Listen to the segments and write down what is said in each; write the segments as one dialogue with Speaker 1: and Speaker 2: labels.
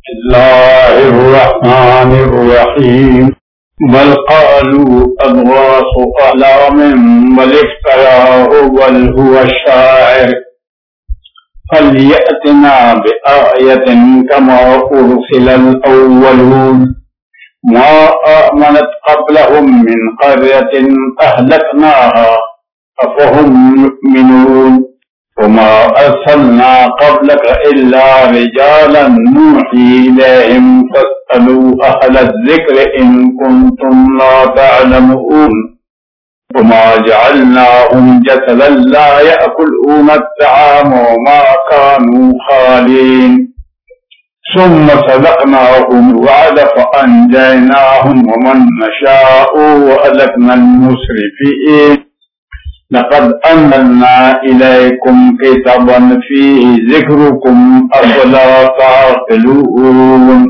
Speaker 1: बिस्मिल्लाहिर्रहमानिर्रहीम बल क़ालू अज़ग़ासु अहलामिन बल इफ्तराहु बल हुवा शाइर फल्यअतिना बिआयतिन कमा उरसिलल अव्वलून मा आमनत क़ब्लहुम मिन क़र्यतिन अहलकनाहा अफ़हुम युमिनून वमा अर्सलना क़ब्लक इल्ला रिजालन नूही इलैहिम फ़स्अलू अहल ज़िक्र इन कुन्तुम ला तअलमून वमा जअलनाहुम जसदन ला यअकुलून अत्तआम वमा कानू ख़ालीन सुम्मा सदक़नाहुम वअद फ़अंजयनाहुम वमन नशाअ वअहलकनल मुस्रिफ़ीन लक़द अंज़लना इलैकुम किताबन फ़ीहि ज़िक्रुकुम अफ़ला ताक़िलून।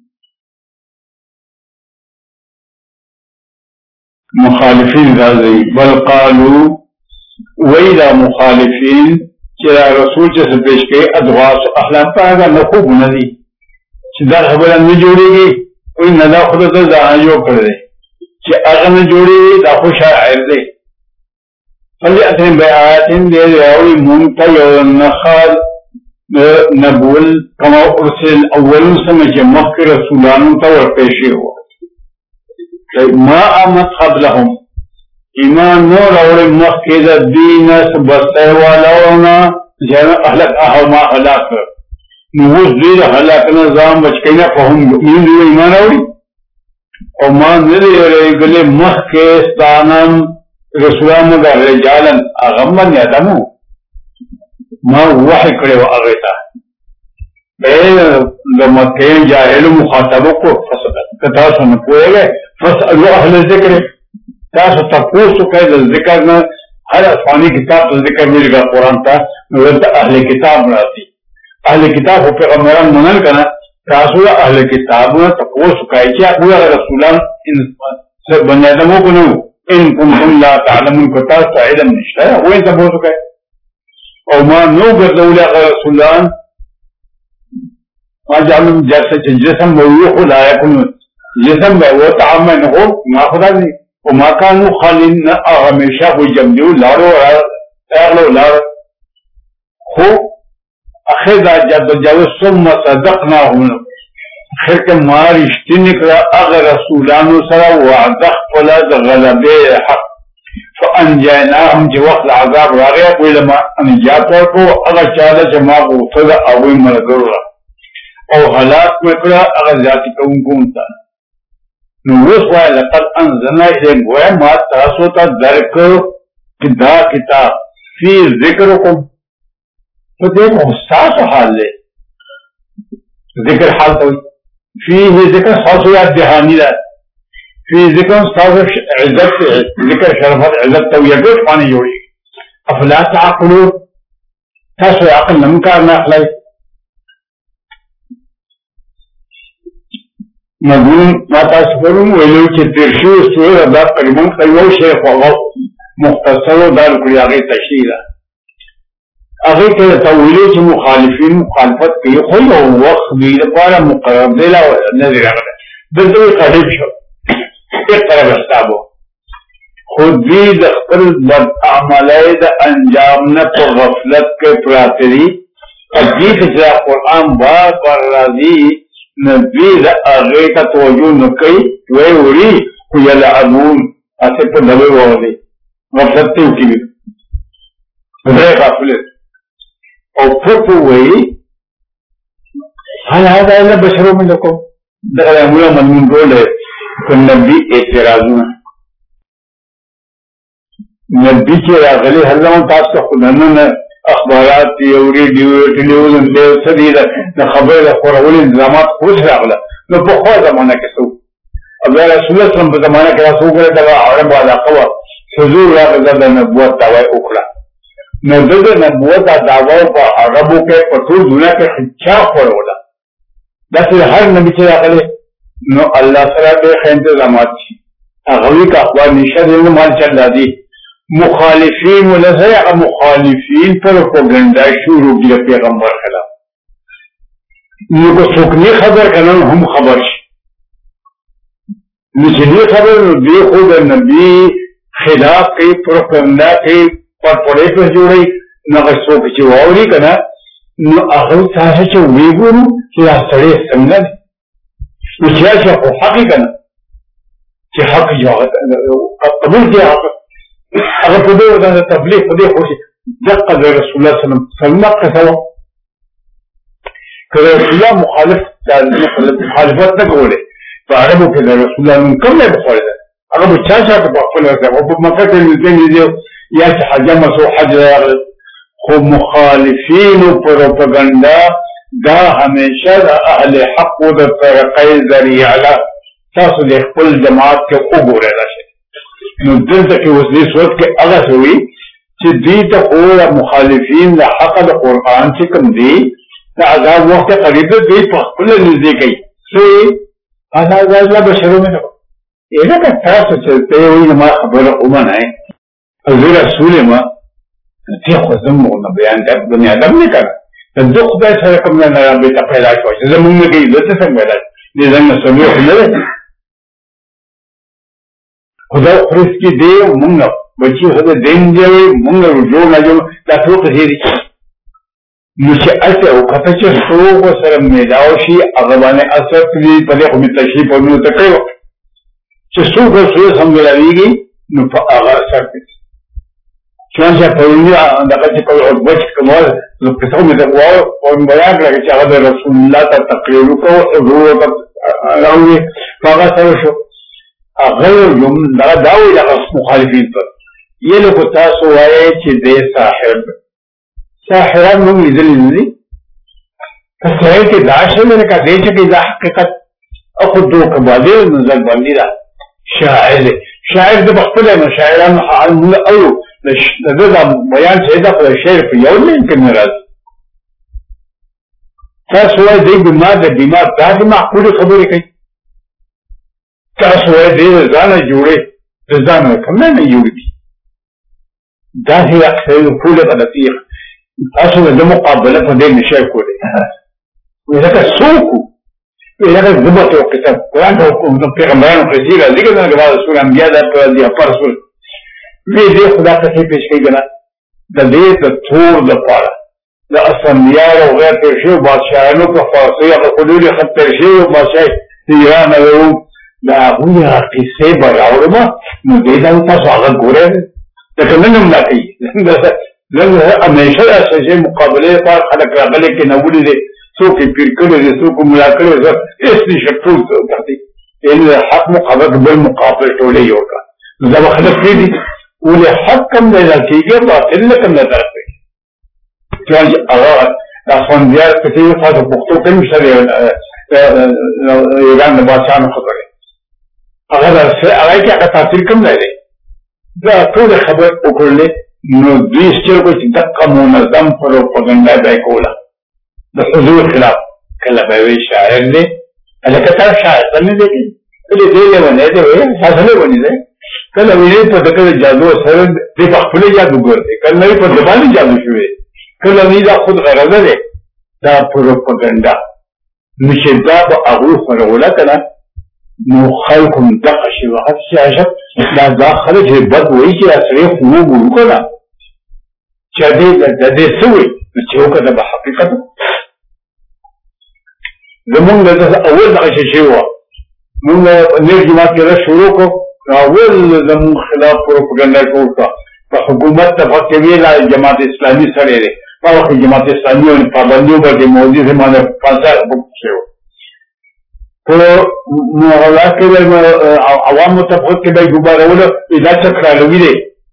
Speaker 1: मुखालिफीन राज़ी बल क़ालू वैला मुखालिफीन चरा रसूल से पेश के अदवास अहलाम पाएगा न खूब नदी सीधा खबर न जोड़ेगी कोई नदा खुद तो जो कर दे कि अगर न जोड़ेगी तो शायर दे फलियतिन बिआयतिन दे रावी मुंतय नखाल नबुल कमा उरसिल अव्वलून समझ मक्के रसूलान तवर पेशे हुआ मा आमत क़ब्लहुम ईमान नो रावले मक्के दीन बस्ते वालाना जन अहलक अहमा हलाक नुवुज दीर हलाक नजाम बचकैना फहुम युमिनून ईमान रावली और मा नदे गले मक्के स्थानम रसूलान का रिजालन अगमन यादमु मा वही करे व अगेता मक्के जाहिल मुखातबों को कथा सुन पोएगे फसअलू अहल ज़िक्र तासु तपोसु कह जिक्र न हर आसमानी किताब तो जिक्र मिलेगा कुरान था नवत अहले किताब राती अहले किताब हो पैगंबरन मनन करना तासु अहले किताब न तपोसु कह क्या हुआ रसूलान इन सब बनियादमों को न इन कुंतुम ला तअलमून को तासु इल्म निश्ता है वो इन तपोसु कह और मा नो गदौला रसूलान मा जालम जैसे जिस्म वो खुदा है कुन जिस्म में वो ताम में न हो मा खुदा नहीं वो माकानू खालिन न हमेशा कोई जमजू लाड़ो लाड़ हो अखेदा जब जब सुम्मा सदक़नाहुम फिर के मारिश्ती निकला अगर रसूलानु सरा वादख फला गलबे हक फ़अंजयनाहुम जो वक्त अज़ाब रागया कोई लमा अनिजात को अगर चाला जमा को सदा अवी मरगुरा और हलाक में करा अगर जाति को उनको उनता नुवस्वा लक़द अंज़लना इलैकुम व मा तासोता दरक किदा किताब फी ज़िक्रुकुम तो देखो सास हाल ले जिक्र हाल तो फी ज़िक्र सास याद जहानी ला फी ज़िक्र सास इज्जत जिक्र शरफत इज्जत तो ये कुछ पानी जोड़ी अफला ताक़िलून तासो अक़ल नमकार ना खलाई मजून माता सुपरुम वेलो के तिरशु सुर अदा करीमन कयो शेख वगो मुख्तसर दार कुरियागे तशरीह अगे के तवीले के मुखालिफिन मुखालफत के कोई वक्त बीर पारा मुकर्रर देला नजर आ रहा दो करीब शो एक तरह बस्ताबो खुद भी दखल बद अमलाय द अंजाम न तो गफलत के प्रातरी अजीब जा कुरान बार पर राजी नबी आगे का तवज्जो न कई वे उड़ी कुयल अबून ऐसे तो दबे वाले गफलत की भी वे गफलत और फिर तो वही हर हर बशरों में लोगों दखल मुला मनमून रोल है तो नबी एतराज़ुना नबी के रागले हल्ला तास का खुदाना न अखबारात रेडियो टेलीविजन दे सदी न खबर खबरवल इंतजामात कुछ रागला न बहुत जमाना के सो अब रसूल सल्लल्लाहु अलैहि जमाना के रसूल करे दवा अरब वाला कवा हुजूर रागदा नबुवत दावा उखड़ा नबुवत नबुवत दावा पर अरबों के पतूर दुनिया के शिक्षा खोला दस हर नबी के रागले नो अल्लाह सला के इंतजामात अगवी का अखबार निशा देने माल चल दी मुखालिफीन मुखालिफीन पर प्रोपेगेंडा शुरू किया पैगंबर खिलाफ نو کو څوک نه خبر کنه هم خبر شي نو چې نه خبر دی خو د نبی خلاف کوي پروپاګاندا کوي پړپړې په جوړي نو څوک چې واوري کنه نو هغه تاسو چې ویګورو چې سړی څنګه نو چې هغه حق کنه چې حق یو قبول دی هغه په دې ودانه تبلیغ په دې خوشي دقه د رسول الله صلی الله علیه وسلم کسو کله رسول الله مخالفت نه کوله په عربو کې د رسول الله نوم کوم نه بخوله هغه چا په خپل ځای او په مکه کې دې یا چې حجم سو حج خو مخالفین او پروپاګاندا دا همیشه د اهل حق او د طریقې ذریعہ تاسو د خپل جماعت کې وګورئ راشي نو دلته کې اوس دې صورت کې هغه شوی چې دې ته او مخالفین د حق د قرآن چې کوم دي دا عذاب وخت قریب دې په خپل نږدې کوي څه عذاب الله بشرو نه یې دا تاسو چې ته وایي ما خبره ومنه او رسول ما ته خو زموږ بیان د دنیا د نه کړه د خدای سره کوم نه به ته پیدا شوی زموږ نه کې د څه څنګه دې زموږ سمې نه خدا خرس کی دے منگا بچی خدا دین جاوے منگا رجوع نجو دا توق زیدی نوچه اسے اوقتا چه سوق و سرم میداوشی اغبان اثر تلی پدے خمی تشریف و نو تکیو چه سوق و سوق سمگلاویگی نو پا آغا اثر تلی چونچه پرونی اندقا چه کوئی عدبچ کمال نو پسو میں تقوار اور بیان لگا چه اغدا رسول اللہ تا تقریرو کو روح تا راوی فاغا سرشو غیر دا داوی دا مخالفین پر یہ لوگ تاسو آئے چی دے ساحران مونگ لیدل لی فسرائل کی داشت میں نے کہا دے چکی دا حقیقت اخد دو کبادے نظر بندی دا شاعر دا بختل ہے شاعران حال مول اولو دا بیان سیدہ پر شعر پر یول نہیں کرنے راز تاسو آئے دے بیمار دا دی معقول خبری کئی تاسو دې ځان جوړې ځان کوم نه جوړې دا هي اکثر ټول غلطي تاسو د مقابله په دې نشه کولې ولکه څوک ولکه ضبط او کتاب قرآن او پیغمبرانو په دې راځي کنه د رسول انبیاء د پر رسول دې خدا ته پیش کوي کنه د دې د ټول د پاره د اسمبلیار او غیر ترشیو بادشاہانو په فارسی او حدود خط ترشیو بادشاہ ایران او دا غوی قصه براورما نو دې دا تاسو هغه ګوره دا کومه نه کوي لکه همیشه اساسي مقابله پر خلک راغلي کې نو ولې څوک پیر کړي دي څوک ملا کړي زه هیڅ نشم ټول کوي ان حق مقابله بالمقابله ټولې یو کا نو دا خلک دي ولې حق کم نه کېږي باطل نه کم نه درته چې هغه تاسو بیا په تاسو پښتو کې مشره ایران د بادشاہانو خبره اگر هغه کې هغه تاثیر کم نه لري دا ټول خبر وکړل نو دوی چې کوم دقه منظم پروپاګاندا دی کوله د حضور خلاف کله به وی شاعر دی الکه تا شاعر څنګه دی کله دې له ونه دی وی فاصله ونی دی کله وی په دغه جادو سره د خپل جادوګر دی کله په زبان جادو شوی کله وی دا خود غرض دی دا پروپاګاندا نشه دا په هغه سره ولاکنه نو خلقم دقه شي وقت شاشت دا داخله چې بد وایي چې اصلي خو وګورو چې دې سوي چې وکړه په حقیقت زمونږ د اول دغه شی و موږ نه جماعت کې شروع کو اول زمونږ خلاف پروپاګاندا کوله په حکومت ته فکوي لا جماعت اسلامي سره لري په وخت جماعت اسلامي او پابندیو باندې موجود زمانه پاسه بوښیو تو مغلا کې عوام متفق کې به دوباره ولا اذا چکر لوي دي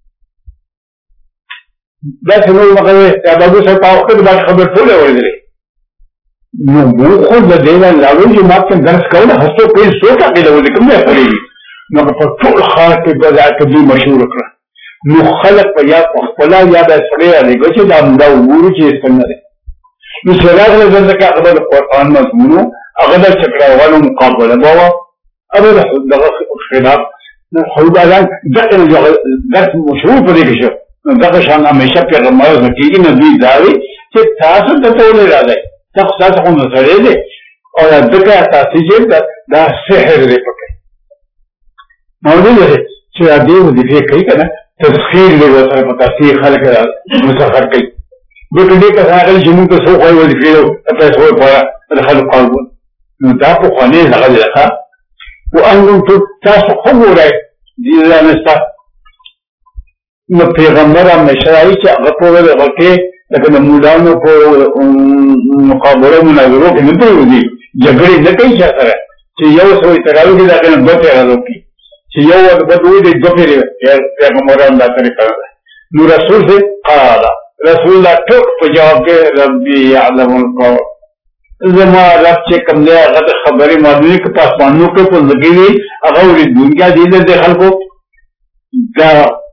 Speaker 1: دا څنګه مګر دا به څه تاسو ته د خبر ټول ورغلي نو مو خو د دې نه لاوي چې ما څنګه درس کوله هڅه کوي څو ته کې ولې کوم نه کوي نو په ټول خاص کې بازار کې مشهور کړ نو خلق په یا خپل یا د سړی علیګو چې دا وګورو چې څنګه دي نو سره د ځکه خبر قرآن مضمونو هغه د چکراوالو مقابله بوا هغه دغه خلاف نو خلبان دغه درس مشهور په دې کې شو دغه شان همیشه پیغمبر زکیږي نبی داوي چې تاسو ته ټول راځي تخصص نظرې دي او دغه اساسي چې دا سحر دی پکې موجود دی چې دې وظیفه کوي کنه تسخير له وسره په تاسو خلک مسخر کوي دغه دې کسانو چې موږ ته څو کوي وظیفه تاسو په خلک قانون نو دا په خانه هغه لکه وانتم تاسو خبره دي نستا نو پیغمبر هم شرایع چې هغه په وګړه کې لکه د مولانو په مقابله مناظرو کې نه دی جګړې نه کوي چې سره چې یو څو تراوی دي دا کنه دوه تراوی کې چې یو د دوی د دوه پیغمبران دا طریقه نو رسول سے قال رسول الله ټوک په جواب کې ربي يعلم القول زما رب چې کوم دی هغه خبرې معلومه کې پاسمانو کې په لګي هغه ورې دنیا دې د خلکو دا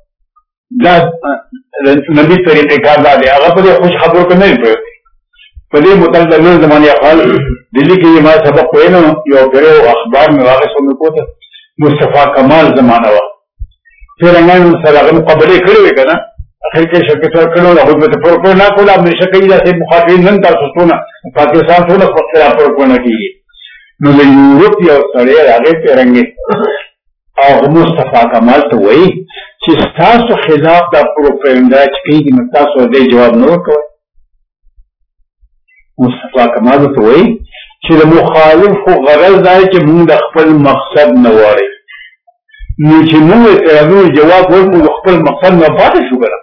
Speaker 1: نبی طریقې کار دی هغه په خوش خبرو کې نه پوهه په دې متعلق زمانه حال دلی کې ما سبق وینو یو پیرو اخبار مې واغې سمې کوته مصطفی کمال زمانہ وا څنګه سره هغه مقابله کړې کنه اخر کې شرکت ورکړو هغه په پروګرام نه کوله همیشه کوي دا چې مخاطبین نن تاسو څونه پاکستان څونه په خپل پروګرام کېږي نو له یورپ یو سره هغه پیرنګي او مصطفی کمال ته وایي چې تاسو خلاف دا پروپاګاندا چې کوي نو تاسو دې جواب نه ورکوي مصطفی کمال ته وایي چې مخالف خو غرض دی چې موږ د خپل مقصد نه وړي نو چې موږ ته جواب ورکړو خپل مقصد نه پاتې شو ګره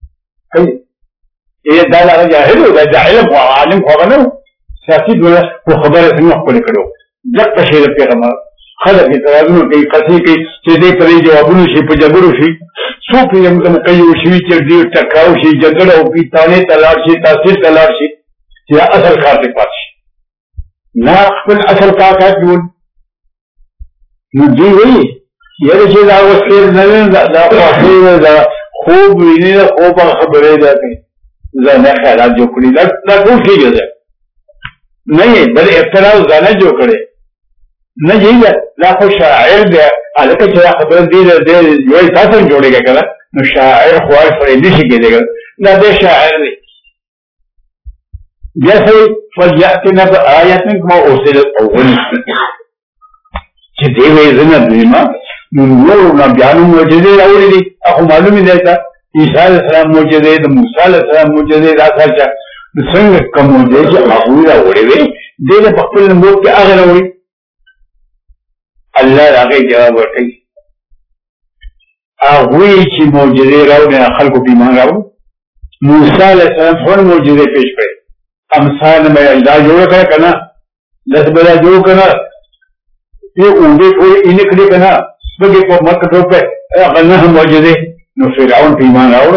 Speaker 1: اې دا لا جاهل دا علم او عالم خو نه سیاسي دوله خو خبره څنګه خپل کړو ځکه چې پیغمبر خلک اعتراضونه کوي قصې کوي چې دې پرې جوابونه شي په جګړو شي څو پیغام کوي شي چې دې ټکراو شي جګړه او پیتانه تلاړ شي تاثیر تلاړ شي چې اصل کار دې پات شي نه خپل اصل کار کوي نو دی وی یره چې دا وسیر نه دا خو دا خوب ویني خوب خبره ده ځنه خیالات جوړ کړی دا ټول کېږي نه بل افتراء ځنه جوړ کړي نه یې لا خو شاعر دی الکه چې خبر دی دې یو تاسو جوړیږي کنه نو شاعر خو فرې دي شي کېږي دا دې شاعر دی جیسے فجأتنا بآیت ما ارسل الاول چې دی وې زنه دیما نور نبیانو معجزې راوړي دي اخو معلومه دی چې عیسی علیه السلام معجزې د موسی علیه السلام معجزې راځي چې څنګه کوم معجزې چې هغه راوړي وي دغه په خپل موږ کې هغه راوړي الله هغه جواب ورکړي هغه چې معجزې راوړي خلکو په ایمان راوړي موسی علیه السلام څو معجزې پیش کړې امثال مې دا جوړ کړ کنه لږ بلا جوړ کړه یہ اونڈے کوئی انہیں کھڑے کہنا بگے کو مت کٹو پہ غنہ ہم موجودے نو فرعون پہ ایمان راوڑ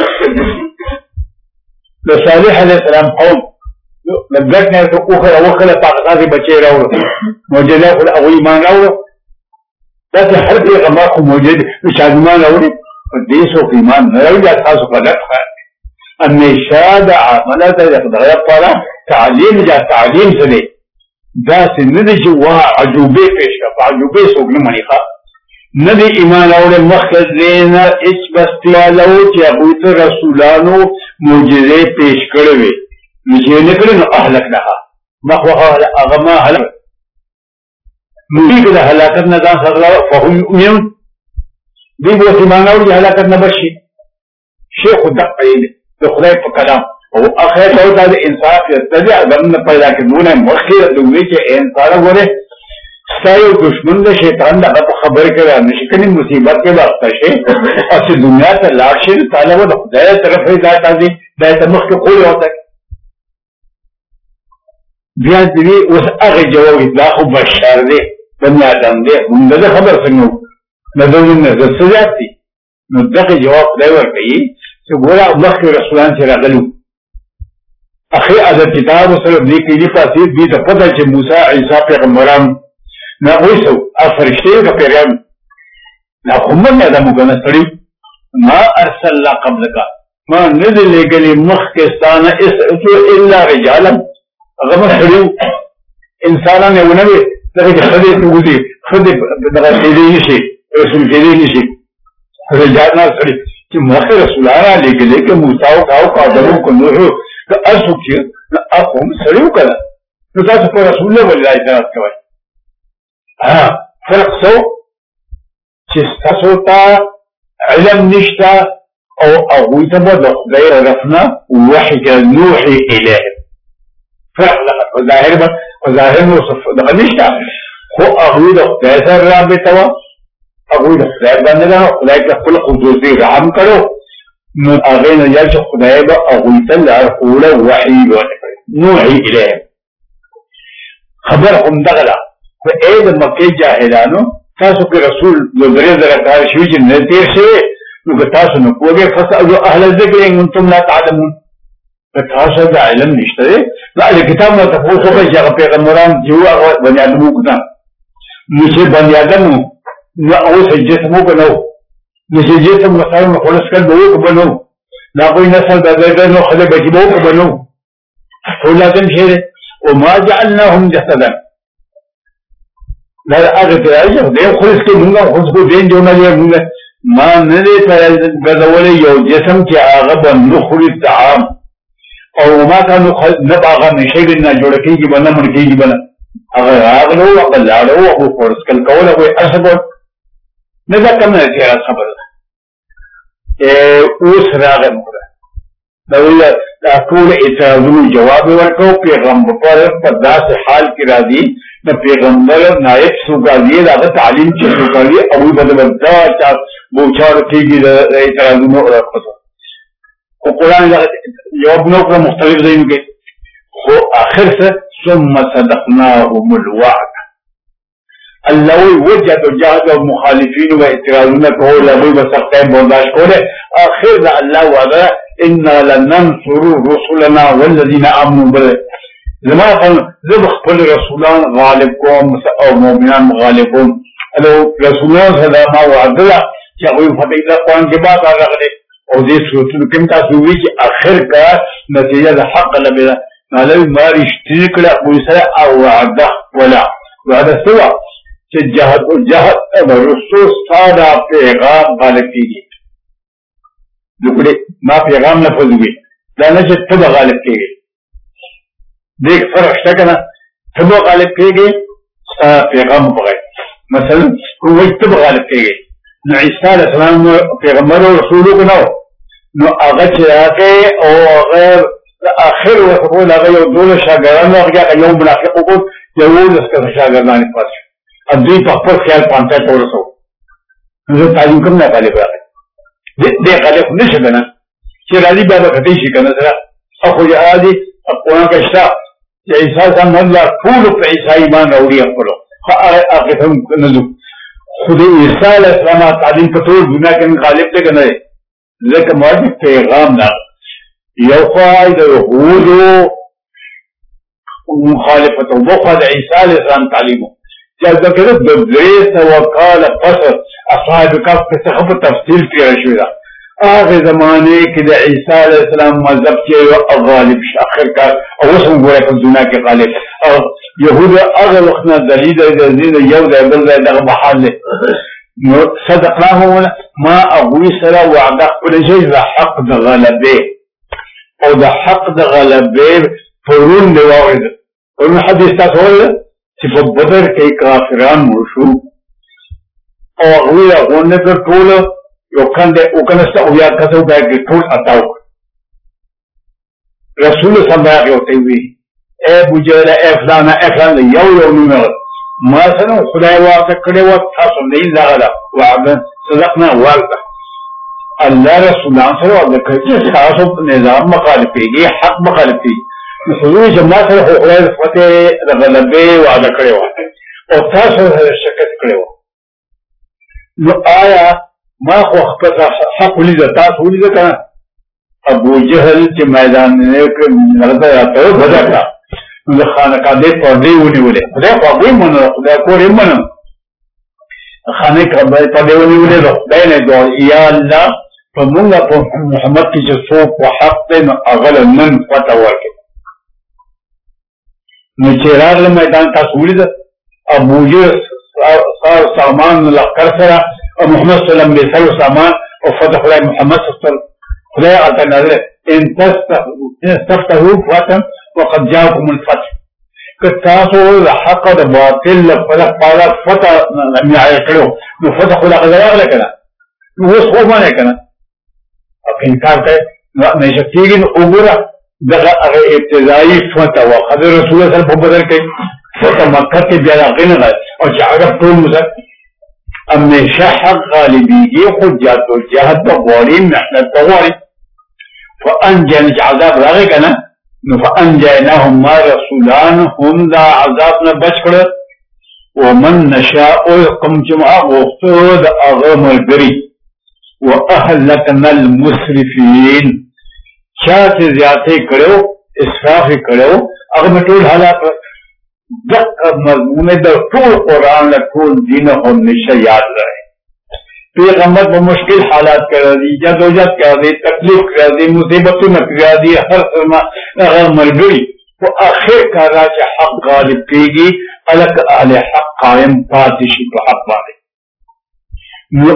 Speaker 1: لو صالح علیہ السلام قوم لبت نے تو اوخر اوخر پاکستان سے بچے راوڑ موجودے خود اول ایمان راوڑ لیکن ہر پیغمبر کو موجود شاید ایمان راوڑ دیسو کو ایمان نہ راوڑ جاتا سو غلط ہے ہمیشہ دا عملہ دا غلط پارا تعلیم جا تعلیم سے لے دا سندې چې واه عجوبه پیش کا عجوبه څوګنه مانی ښا ندی ایمان اورې مخزین اچ بستیالو چې ابو رسولانو معجزې پیش کړې وي چې نه کړي نو اهلک نه مخه هغه ما هلک نو دې د هلاکت نه ځان سره فهم یمن دې به ایمان اورې هلاکت نه بشي شیخ دقه د خدای په کلام او اخر ته د انصاف تدې غن پیدا کړونه مخکې د دوی چې انسان غوړي ستایو دشمن د شیطان د خبر کړه نشي کني مصیبت کې وخت شي او چې دنیا ته لاړ شي تعالی و د خدای طرفه ذات دي د تمخ کې قول وته بیا دې اوس هغه جواب دا خو بشر دی بني ادم دی موږ د خبر څنګه نه دوی نه زسياتي نو دغه جواب دی ورکړي چې ګوره مخکې رسولان چې راغلو اخی از کتاب سره دې کې دې پاتې دې ته پته چې موسی عیسی پیغمبران نه وایسو فرشتي کا پیغام نه کوم نه د موږ سړي ما ارسلنا قبلك ما نزل لګلې مخکستانه اس الا رجالا غم سړي انسانانه ونوي دغه خدای ته ودی خدای دغه دې نشي رسول دې نشي رجالنا سړي چې مخ رسولانه لګلې کې موسی او قادرو کو نوح که ارسو چې اقوم سړیو کړه نو تاسو په رسول الله ولې اعتراض کوئ؟ فرق سو چې تاسو ته علم نشته او هغوی ته به د خدای طرفنه وحي نوحي الیهم فرق دغه په ظاهر نو دغه نشته خو هغوی د خدای سره رابطه وه هغوی د خدای باندې ده خدای ته خپل خصوصي رحم کړو نو هغې نه یاد چې خدای به هغوی ته لارښوونه وحي ورکړي نوحي الیهم خبر همدغه ده خو ای د مکې جاهلانو تاسو کې رسول د 3000 کال شوي چې نه تېر شوی نو که تاسو نه پوهېږئ فاسألوا اهل الذکر ان کنتم لا تعلمون که تاسو د علم نشته دی نو اهل کتاب نه تپوس وکړئ چې هغه پیغمبران چې وو هغه بني ادم وو که نه نو چې بني ادم وو نو اوس یې جسم وو که نه وو نو چې جسم مثلا خلص کړ به وو که به نه وو د هغوی نسل د نو خدای بچي به وو که به نه وو ټول لازم شی دی وما جعلناهم جسدا لا أغفر أجل دين خلص كي مونغا خلص كو دين جونا ليه مونغا ما ندي غزولي يو جسم كي آغا نخل الطعام او ما كانوا نبع آغا نشيغنا جوڑا كيجي بنا من كيجي بنا آغا آغلو وقلالو وقو خلص كل قولا کوئی أصبر ندا كم نتيرا صبر اوس راغ مورا دولا ټول اعتراضونو جواب ورکو پیغمبر پر داسې حال کې راځي د پیغمبر نائب سوګاوی دغه تعلیم چې سوګاوی او بدل دا چا بوچار کېږي د اعتراضونو ورکو او قرآن جواب نو کړ مختلف ځایونو کې خو اخر څه ثم صدقناهم الوعد الله وجد جهاد المخالفين واعتراضون کول او وسختای برداشت کوله اخر دا الله وعده انا لننصر رسلنا والذين امنوا به زما زب خپل رسولان غالب کوم او مؤمنان غالبون الو رسولان صدا ما وعده چې هغه فتح الله قرآن کې بعد راغلي او دې صورتونو کې تاسو وی چې اخر کا نتیجه د حق لبه علي ما رښتینی کړه ابو سره او وعده ولا وعده سوا چې جهاد رسول ساده پیغام غالب کیږي دغه ما پیغام نه پوزوي دا نه چې ته غالب کیږي دیکھ فرق شته کنه ته غالب کیږي پیغام بغیر مثلا کوی ته غالب کیږي نو عیسی علیه السلام پیغمبر او رسول نو هغه چې هغه او هغه اخر وقول هغه یو دول شاګردان هغه یو منافق وو یو لسکه شاګردان پاتې ادي په خپل خیال پانته تورسو نو تعلیم کوم نه غالب راغی دې غالب نشه کنه چې راځي بیا به کټی شي کنه سره اخو یې عادي قرآن کې شته چې عیسی سم الله ټول په عیسی ایمان راوړي خپل خو هغه هم نه خدای عیسی علیه السلام تعلیم په ټول دنیا کې غالب دی کنه ځکه ماده پیغام نه یو خدای د يهودو مخالفت او بخوا د عیسی علیه السلام تعلیم چې ذکر د دریس وقال قصر اصحاب کف په خبر تفصیل کې راشي دا هغه زمانه کې د عیسی علیه السلام مذهب کې غالب اخر کار او وسم ګوره په دنیا کې غالب او يهود هغه وخت نه دلیل د دین یو د بل دغه محل نو صدقناهم ما ابو سرا وعده کل شيء د حق د غلبه او د حق د غلبه پرون دی واورید او حدیث تاسو چې په بدر کې کافران مرشو او هغه غونډه پر ټول یو کنده او کنه او یا کسو دا کې ټول اتاو رسول صلی الله علیه وسلم اے بوجل اے فلان یو نو ما سره خدای واقع کړي و تاسو نه لغلا وعده صدقنا والده الله رسول الله صلی الله علیه وسلم تاسو نظام مخالفي حق مخالفي حضور جماعت سره خدای فتح غلبه وعده کړي و او تاسو شکست کړي و نو آیا ما خو خپل حق ولید تاسو ولید کنه ابو جهل چې میدان کې مرده راته بدکړه نو خانقاه دې پردې ونیولې خدای خو وایي مونږ خدای کورې مونږ خانقاه پردې ونیولې خدای نه دوه یا الله په مونږ په محمد کې چې څوک په حق دې نو اغل نن پټه ورکړي نو چې راغله میدان تاسو ولید ابو جهل صار سامان لخر سره او محمد صلی الله علیه وسلم سامان او فتح الله محمد صلی الله خدای اته نظر ان تستفتحوا فتن وقد جاءكم الفتح کتاسو حق د باطل په پالا فتح نه کړو نو فتح خلا غواړل کنه نو اوس خو باندې کنه په انکار کوي نو نشکیږي نو وګوره دغه هغه ابتدایي فتح او حضرت رسول الله صلی الله علیه وسلم په بدل کې فتح مکه کې بیا راغلی او چې هغه ټول مزه همیشه حق غالبیږي حجت او جهاد په غوړي محنت په غوړي فانجن عذاب راغی کنه نو فانجیناهم ما رسولان هم دا عذاب نه بچ کړه ومن نشاء قم جمع غفتو دا اغه ملګری واهلكنا المسرفين شاته زیاته کړو اسراف کړو هغه ټول حالات دغه مضمون د ټول قران له ټول دین هم نشه یاد رہے پیغمبر په مشکل حالات کې راځي جدوجہد کې راځي تکلیف کې راځي مصیبتونه کې راځي هر څه هغه ملګری او اخر کارا چې حق غالب کیږي الک اهل حق قائم پاتې شي په حق باندې نو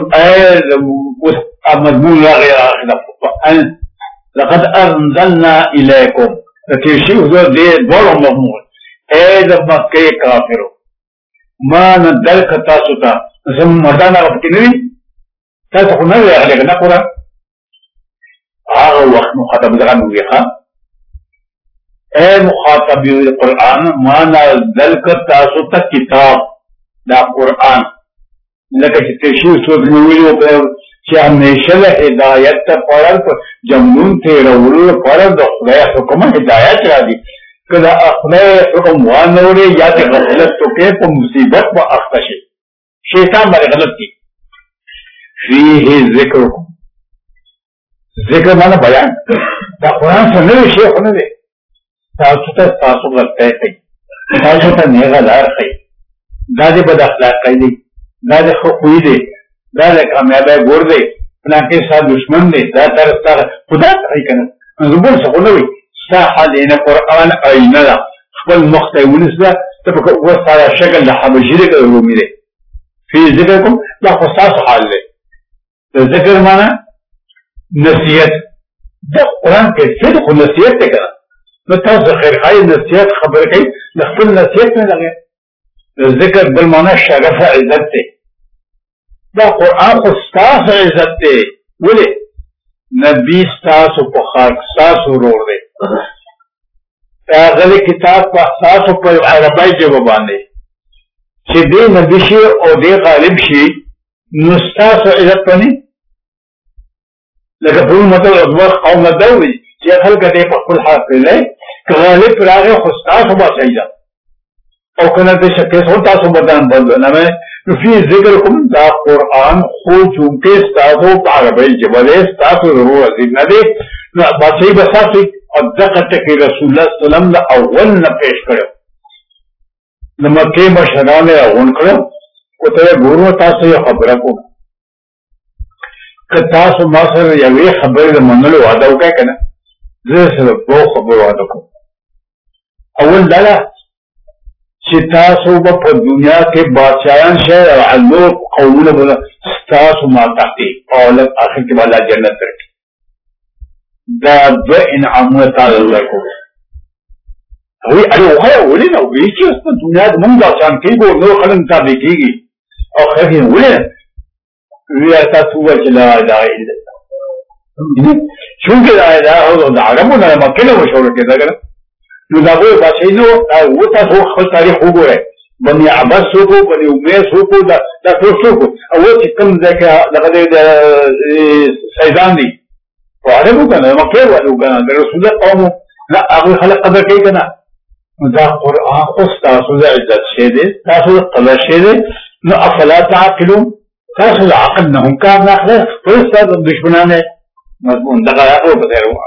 Speaker 1: مضمون لا غیر اخلاف لقد انزلنا اليكم تشيء دې ډول مضمون اے د مکه کافرو ما ندل کتا ستا زم مدانه پکې تاسو خو نه راغلی کنه قرآن هغه وخت مخاطب دغه نو ویخه اے مخاطب القرآن ما نزل تاسو ته کتاب دا قرآن لکه چې تشریح څوک نیولي وکړه چې همیشه له هدایت ته پړل جمنون تېرولو لپاره د خدای حکم هدایت راځي که د خدای حکم وانهورې یا د غفلت وکړې په مصیبت به اخته شي شیطان باندې غلط دي فيه ذکرکم ذکر مانا بیان دا قرآن سره نوی شیخ نه دی تاسو ته تاسو غلطۍ کوي تاسو ته نیغه لار ښیي دا د بد اخلاقۍ دی دا د ښه خوی دی دا د کامیابۍ ګور دی فلانکې ستا دشمن دی دا طرف ستا خدا ته ښیي که نه نو بل څه خو نه وي ستا حال نه قرآن آینه ده خپل مخ ته یې ونیسله ته په اوس ستا شکل د حبشي دی که د رومي دی فی ذکرکم دا خو ستاسو حال دی ذکر مانا نصیحت دا قرآن کے صدق و نصیحت تے کرا نو تاسو خیر خواهی نصیحت خبر کئی لخفل نصیحت میں لگے ذکر بل مانا شرف عزت تے دا قرآن خو ستاسو عزت تے ولی نبی ستاسو پخاک ستاسو روڑ دے اغلی کتاب پا ستاسو پر عربائی جوابانے چی دے نبی شی او دے غالب شی نستاسو عزت پنی لکه په مطلب ادوار قوم نه دوی چې خلک دې په خپل حق لري که غالب راغی خو تاسو به صحیح ده او کنه دې شکه څو تاسو بدن بدل نه نو فی ذکرکم دا قرآن خو چونکه تاسو په عربی جبله تاسو ضرورت نه دي نو بچي بساتي او دغه ټکی رسول الله صلی الله علیه وسلم له اول نه پیش کړو نو مکه مشرانه اون کړو او ته ګورو تاسو یو خبره کوم که تاسو ما سره یوې خبرې د منلو وعده وکړئ که نه زه سره دوه خبرو وعده کوم اول دا ده چې تاسو به په دنیا کې بادشاهان شئ او نور قومونه به ستاسو ماتحتي او آخر کې به الله جنت درکړي دا دوه انعامونه تاسو درکوم هغوی اړې وښیه ولې نه وایي چې په دنیا کې موږ بادشاهان کېږو نور خلک تابع کېږي او خیر یې ولې وی تاسو چې لا اله الا الله چونکه لا اله الا الله عربو نه مکه له مشهور کېده کنه نو دا وایي بچي نو او تاسو خپل تاریخ وګورئ بني عباس وکړو بني امیس وکړو دا ټول وکړو او چې کوم ځای کې لکه د سیدان دي او عربو کنه مکه ولو کنه د رسول الله قوم لا هغه خلک قدر کوي کنه دا قرآن خو تاسو د عزت شه دي تاسو د قدر شه دي نو افلا تعقلون تاسو عقل نه هم کار نه اخلي خپل ستاسو دشمنانه مضمون دغه راغو په ځای وو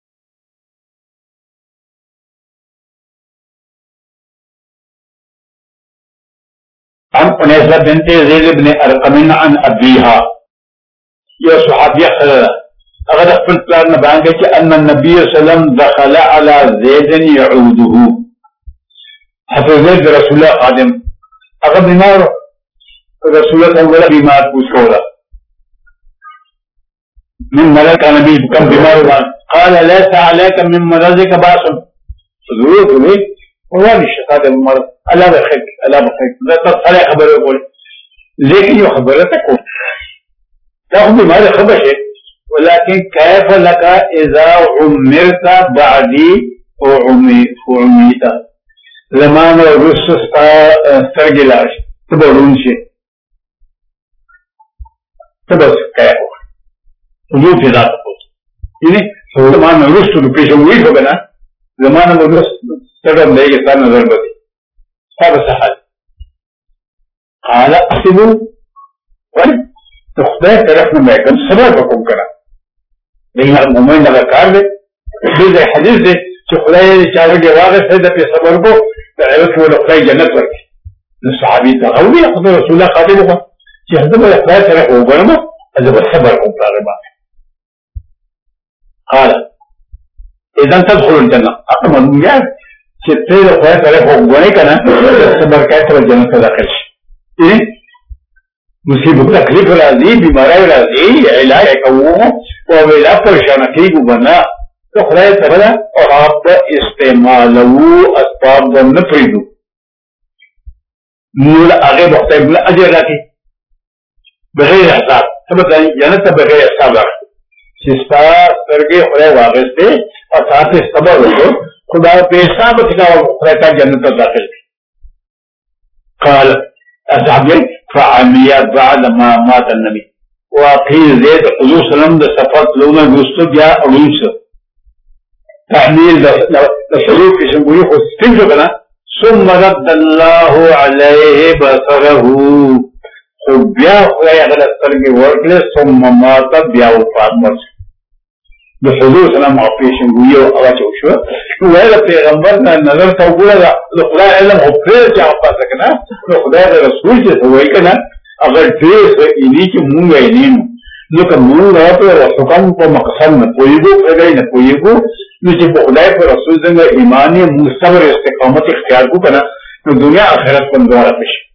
Speaker 1: عن انیسہ بنت زید بن ارقم عن ابیها یو صحابیہ خلال اگر خپل پلان نه بیان کوي چې ان النبي صلی الله علیه وسلم دخل على زید يعوده حضرت زید رسول الله خادم هغه بیمار رسول الله صلی الله بیمار پوښتنه من मरज़ का नबी कम बीमार हुआ قال ليس عليك من مرضك باس ضرورت हुई हुआ नहीं शका दे मर अल्लाह बखैर तो सारे खबर बोले लेकिन ये खबर है को तो बीमार खबर है ولكن كيف لك إذا عمرت بعدي وعميت لما نرس استرجلاش تبرون شيء تبص كيف وجود في ذات القدس يعني لما نرس بيشوي فبنا لما نرس ترى ليه كان نظر بدي هذا سهل قال أحسبوا تخبئ طرفنا معكم سبب بكم كنا लेकिन मुंबई नगर कार दे बिल हदीस दे जो खुदा चाहे के वाक़ से दे सबर को तो वो खुदा जन्नत पर के सहाबी तगवी खुदा रसूल खातिब को कि हजरत खुदा तेरे हो गए ना जब सबर को प्रारंभ قال اذا تدخل الجنه اقم المجال कि तेरे खुदा तेरे हो गए कना सबर कैसे जन्नत दाखिल है मुसीबत तकलीफ राजी बीमारी राजी इलाज कवो और इला परेशान ठीक बना तो खुदा तआला और आप इस्तेमाल असबाब बन फ्रीदू मूल आगे बढ़ते हैं अजर राखी बगैर हिसाब सब बताएं जन्नत बगैर हिसाब सिस्ता करके खुदा वापस से और साथ ही सबर हो खुदा बेहिसाब का खुदा का जन्नत दाखिल काल असाब فعميات بعد ما مات النبي وفي زيد حضور صلى الله عليه وسلم ده سفرت لونا جوستو جاء علومس تحميل لسلوك يسموه خستنجو كنا ثم رد الله عليه بصره خبيا خلايا غلط سرقي ورقل ثم مات بيا وفات مرس بحضور صلى الله عليه وسلم ويو أغاچو شو وإذا پیغمبرنا نظر توقولا لخدا علم حفظ جاء پاسکنا لخدا رسول چه سوئی کنا اگر دیس اینی چه مونگا اینینو لکه مونگا پر حکم پا مقصد نپویگو پرگئی نپویگو نچه بخدای پر رسول زنگا ایمانی مستمر استقامت اختیار کو کنا تو دنیا آخرت پر دوارا پشی